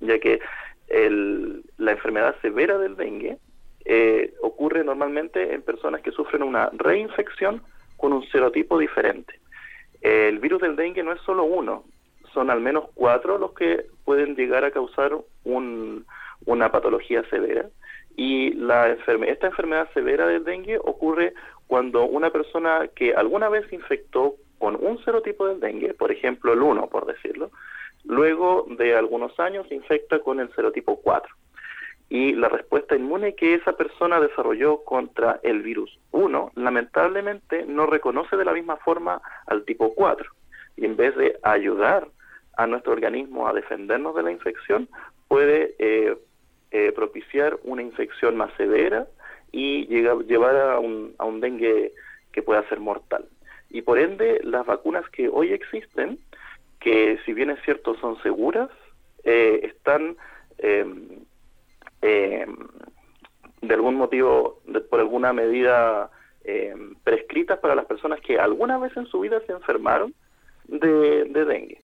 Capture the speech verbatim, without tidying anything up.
ya que el, la enfermedad severa del dengue eh, ocurre normalmente en personas que sufren una reinfección con un serotipo diferente. El virus del dengue no es solo uno, son al menos cuatro los que pueden llegar a causar un, una patología severa. Y la enferme, esta enfermedad severa del dengue ocurre cuando una persona que alguna vez se infectó con un serotipo del dengue, por ejemplo el uno, por decirlo, luego de algunos años se infecta con el serotipo cuatro. Y la respuesta inmune que esa persona desarrolló contra el virus uno, lamentablemente no reconoce de la misma forma al tipo cuatro. Y en vez de ayudar a nuestro organismo a defendernos de la infección, puede eh, eh, propiciar una infección más severa y llega, llevar a un, a un dengue que pueda ser mortal. Y por ende, las vacunas que hoy existen, que si bien es cierto son seguras, eh, están eh, eh, de algún motivo, de, por alguna medida eh, prescritas para las personas que alguna vez en su vida se enfermaron de, de dengue.